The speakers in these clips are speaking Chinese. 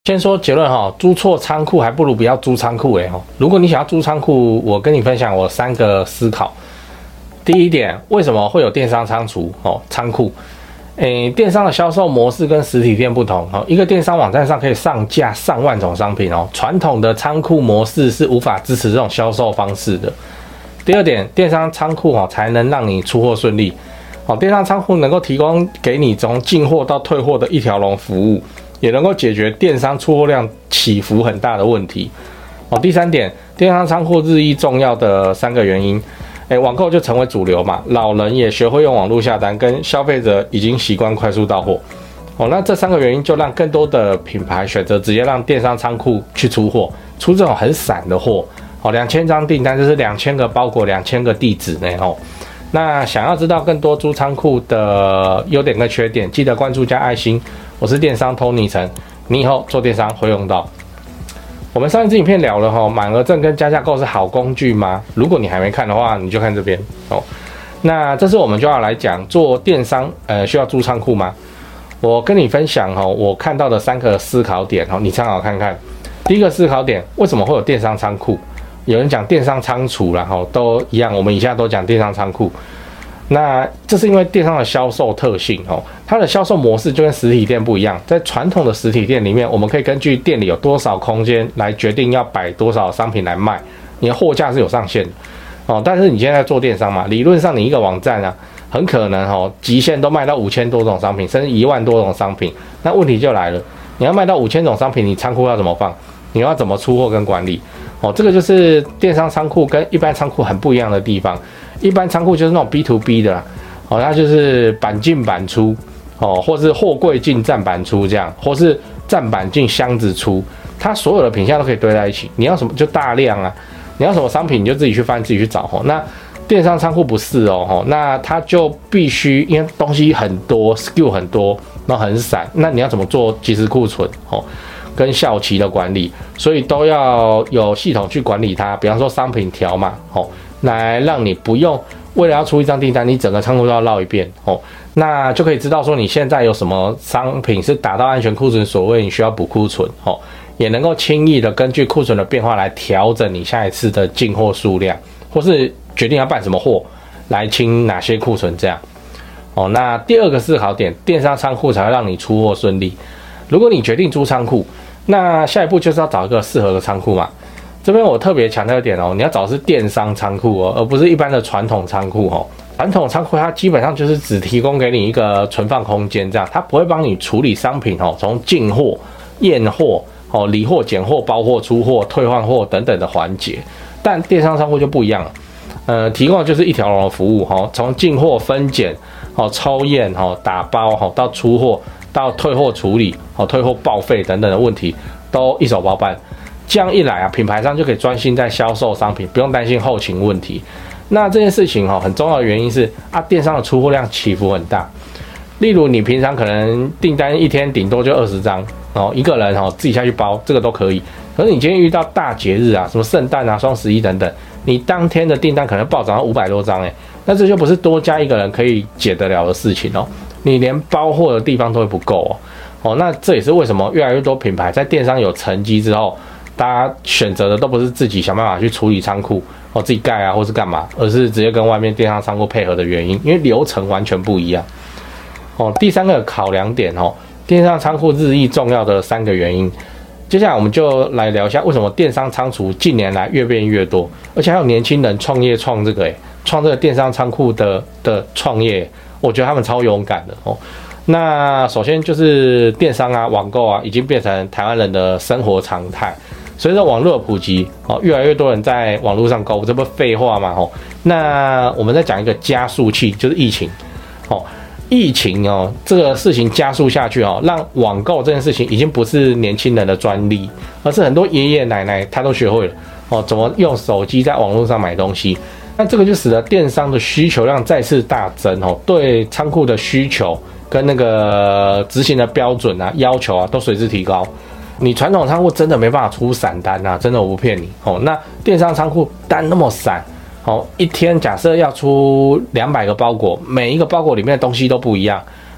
先说结论哈，租错仓库还不如不要租仓库哈。如果你想要租仓库，我跟你分享我3个思考。第一点，为什么会有电商仓库？电商的销售模式跟实体店不同哦。一个电商网站上可以上架上万种商品哦，传统的仓库模式是无法支持这种销售方式的。第二点，电商仓库才能让你出货顺利。电商仓库能够提供给你从进货到退货的一条龙服务。也能够解决电商出货量起伏很大的问题。第三点，电商仓库日益重要的3个原因，网购就成为主流嘛，老人也学会用网络下单，跟消费者已经习惯快速到货。那这3个原因就让更多的品牌选择直接让电商仓库去出货，出这种很散的货。2000张订单就是2000个包裹，2000个地址呢。那想要知道更多租仓库的优点跟缺点，记得关注加爱心。我是电商 Tony 陈，你以后做电商会用到。我们上一支影片聊了满额赠跟加价购是好工具吗？如果你还没看的话，你就看这边哦。那这次我们就要来讲做电商，需要租仓库吗？我跟你分享我看到的3个思考点你参考看看。第一个思考点，为什么会有电商仓库？有人讲电商仓储啦都一样，我们以下都讲电商仓库。那这是因为电商的销售特性它的销售模式就跟实体店不一样。在传统的实体店里面，我们可以根据店里有多少空间来决定要摆多少商品来卖，你的货架是有上限的但是你现在做电商嘛，理论上你一个网站啊，很可能极限都卖到5000多种商品，甚至1万多种商品。那问题就来了，你要卖到5000种商品，你仓库要怎么放？你要怎么出货跟管理？这个就是电商仓库跟一般仓库很不一样的地方。一般仓库就是那种 B to B 的啦，它就是板进板出，或是货柜进站板出这样，或是站板进箱子出，它所有的品项都可以堆在一起。你要什么就大量啊，你要什么商品你就自己去翻自己去找那电商仓库不是那它就必须因为东西很多 ，SKU 很多，那很散，那你要怎么做即时库存跟效期的管理，所以都要有系统去管理它。比方说商品条码来让你不用为了要出一张订单，你整个仓库都要绕一遍那就可以知道说你现在有什么商品是达到安全库存所谓你需要补库存也能够轻易的根据库存的变化来调整你下一次的进货数量，或是决定要办什么货来清哪些库存这样那第二个思考点，电商仓库才会让你出货顺利。如果你决定租仓库，那下一步就是要找一个适合的仓库嘛。这边我特别强调一点你要找的是电商仓库而不是一般的传统仓库传统仓库它基本上就是只提供给你一个存放空间，这样它不会帮你处理商品从进货、验货、理货、拣货、包货、出货、退换货等等的环节。但电商仓库就不一样了，提供的就是一条龙的服务从进货、分拣、抽验、打包到出货。到退货处理、退货报废等等的问题都一手包办，这样一来品牌商就可以专心在销售商品，不用担心后勤问题。那这件事情很重要的原因是电商的出货量起伏很大。例如你平常可能订单一天顶多就20张一个人自己下去包，这个都可以。可是你今天遇到大节日什么圣诞双11等等，你当天的订单可能暴涨到500多张那这就不是多加一个人可以解得了的事情你连包货的地方都会不够那这也是为什么越来越多品牌在电商有成绩之后，大家选择的都不是自己想办法去处理仓库自己盖或是干嘛，而是直接跟外面电商仓库配合的原因，因为流程完全不一样第3个考量点电商仓库日益重要的3个原因。接下来我们就来聊一下为什么电商仓储近年来越变越多，而且还有年轻人创这个电商仓库的创业，我觉得他们超勇敢的那首先就是电商网购已经变成台湾人的生活常态。随着网络的普及越来越多人在网络上购物，这不废话嘛那我们再讲一个加速器，就是疫情疫情这个事情加速下去让网购这件事情已经不是年轻人的专利，而是很多爷爷奶奶他都学会了怎么用手机在网络上买东西。那这个就使得电商的需求量再次大增对仓库的需求跟那个执行的标准要求都随之提高。你传统仓库真的没办法出散单真的我不骗你那电商仓库单那么散一天假设要出200个包裹，每一个包裹里面的东西都不一样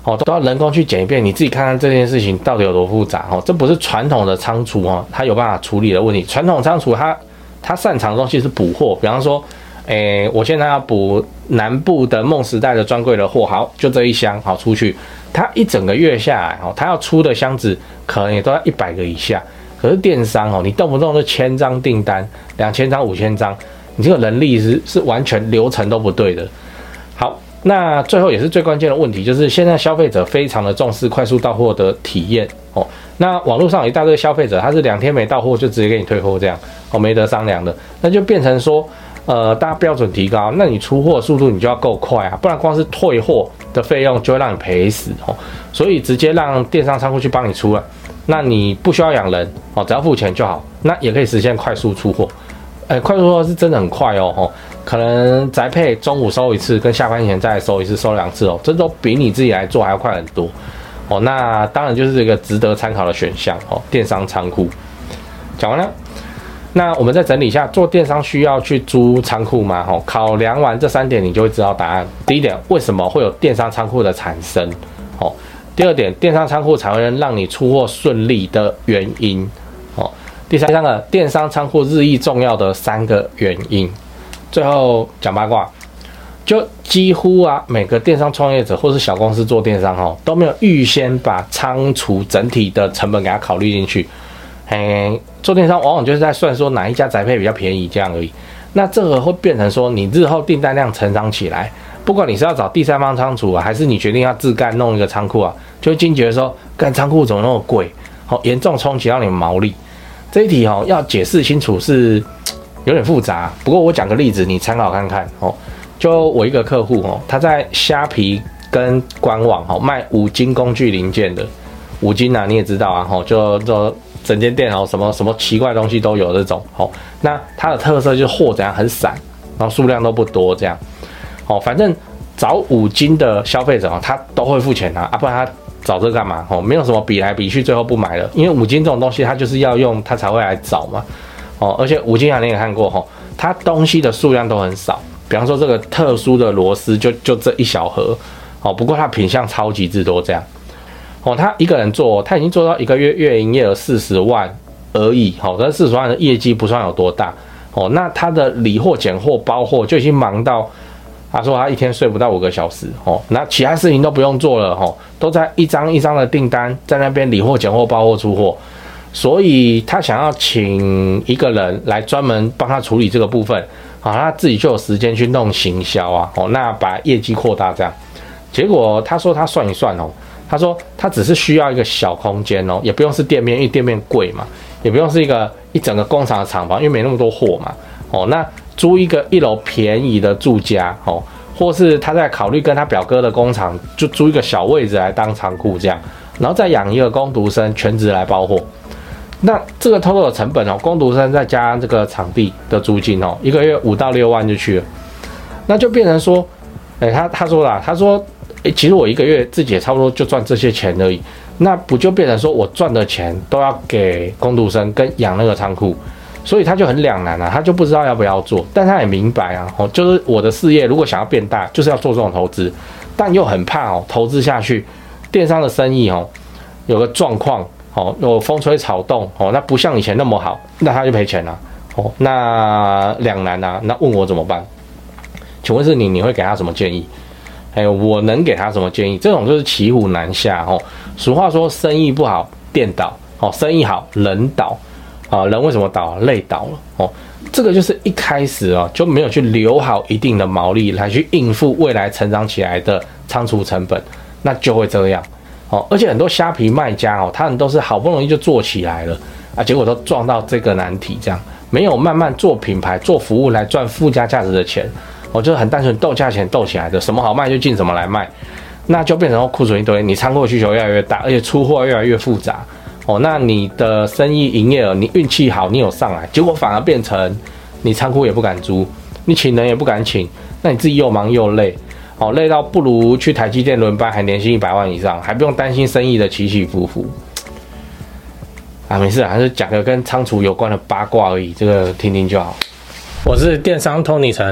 都要人工去检一遍，你自己看看这件事情到底有多复杂这不是传统的仓储它有办法处理的问题。传统仓储它擅长的东西是补货，比方说，我现在要补南部的梦时代的专柜的货，好，就这一箱好出去，它一整个月下来它要出的箱子可能也都要100个以下。可是电商你动不动就1000张订单，2000张、5000张，你这个人力是完全流程都不对的。好。那最后也是最关键的问题，就是现在消费者非常的重视快速到货的体验那网络上有一大堆消费者，他是2天没到货就直接给你退货这样没得商量的，那就变成说大家标准提高，那你出货速度你就要够快啊，不然光是退货的费用就会让你赔死所以直接让电商仓库去帮你出了，那你不需要养人只要付钱就好，那也可以实现快速出货。快速出货是真的很快可能宅配中午收一次，跟下班前再收一次，收2次这都比你自己来做还要快很多那当然就是这个值得参考的选项电商仓库。讲完了，那我们再整理一下，做电商需要去租仓库吗？考量完这3点，你就会知道答案。第一点，为什么会有电商仓库的产生？第二点，电商仓库才会让你出货顺利的原因。第三个，电商仓库日益重要的3个原因。最后讲八卦，就几乎每个电商创业者或是小公司做电商都没有预先把仓储整体的成本给它考虑进去。做电商往往就是在算说哪一家宅配比较便宜这样而已。那这个会变成说你日后订单量成长起来，不管你是要找第三方仓储还是你决定要自干弄一个仓库就会惊觉说，干仓库怎么那么贵？严重冲击到你的毛利。这一题要解释清楚是有点复杂，不过我讲个例子，你参考看看就我一个客户他在虾皮跟官网卖5金工具零件的，5金你也知道就整间店什么奇怪的东西都有这种那它的特色就是货怎样很散，然后数量都不多这样反正找5金的消费者他都会付钱不然他找这干嘛没有什么比来比去最后不买了，因为5金这种东西它就是要用它才会来找嘛而且5金你也看过它东西的数量都很少，比方说这个特殊的螺丝就这一小盒不过它品项超级之多这样他一个人做他已经做到1个月月营业额40万而已但是40万的业绩不算有多大那他的理货拣货包货就已经忙到他说他一天睡不到5个小时那其他事情都不用做了都在一张一张的订单在那边理货拣货包货出货，所以他想要请一个人来专门帮他处理这个部分他自己就有时间去弄行销那把业绩扩大这样。结果他说他算一算他说他只是需要一个小空间也不用是店面，因为店面贵嘛，也不用是一整个工厂的厂房，因为没那么多货嘛那租一个1楼便宜的住家或是他在考虑跟他表哥的工厂就租一个小位置来当仓库这样，然后再养一个工读生全职来包货。那这个 total 的成本工读生再加这个场地的租金1个月5到6万就去了，那就变成说他说啦，他说其实我1个月自己也差不多就赚这些钱而已，那不就变成说我赚的钱都要给工读生跟养那个仓库，所以他就很两难他就不知道要不要做，但他也明白就是我的事业如果想要变大，就是要做这种投资，但又很怕投资下去，电商的生意有个状况有风吹草动那不像以前那么好，那他就赔钱了那两难那问我怎么办？请问是你会给他什么建议？我能给他什么建议？这种就是骑虎难下俗话说生意不好店倒生意好人倒人为什么倒？累倒了这个就是一开始就没有去留好一定的毛利来去应付未来成长起来的仓储成本，那就会这样而且很多虾皮卖家他们都是好不容易就做起来了结果都撞到这个难题，这样没有慢慢做品牌做服务来赚附加价值的钱就是很单纯斗价钱斗起来的，什么好卖就进什么来卖，那就变成库存一堆，你仓库的需求越来越大，而且出货越来越复杂那你的生意营业额你运气好你有上来，结果反而变成你仓库也不敢租，你请人也不敢请，那你自己又忙又累累到不如去台积电轮班，还年薪100万以上，还不用担心生意的起起伏伏没事还是讲个跟仓储有关的八卦而已，这个听听就好。我是电商 Tony 陈，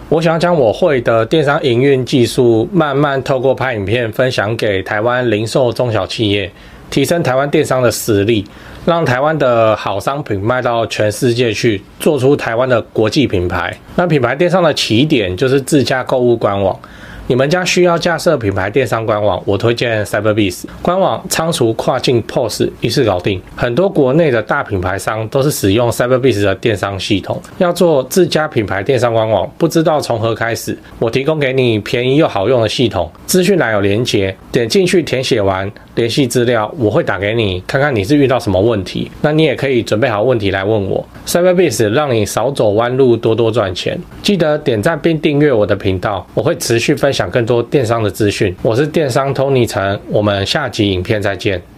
我想要将我会的电商营运技术，慢慢透过拍影片分享给台湾零售中小企业，提升台湾电商的实力，让台湾的好商品卖到全世界去，做出台湾的国际品牌。那品牌电商的起点就是自家购物官网。你们家需要架设品牌电商官网，我推荐 Cyberbiz 官网，仓储、跨境 POS 一次搞定。很多国内的大品牌商都是使用 Cyberbiz 的电商系统。要做自家品牌电商官网，不知道从何开始，我提供给你便宜又好用的系统，资讯栏有连结，点进去填写完联系资料，我会打给你，看看你是遇到什么问题。那你也可以准备好问题来问我。Cyberbiz 让你少走弯路，多多赚钱。记得点赞并订阅我的频道，我会持续分享更多电商的资讯。我是电商 Tony 陈，我们下集影片再见。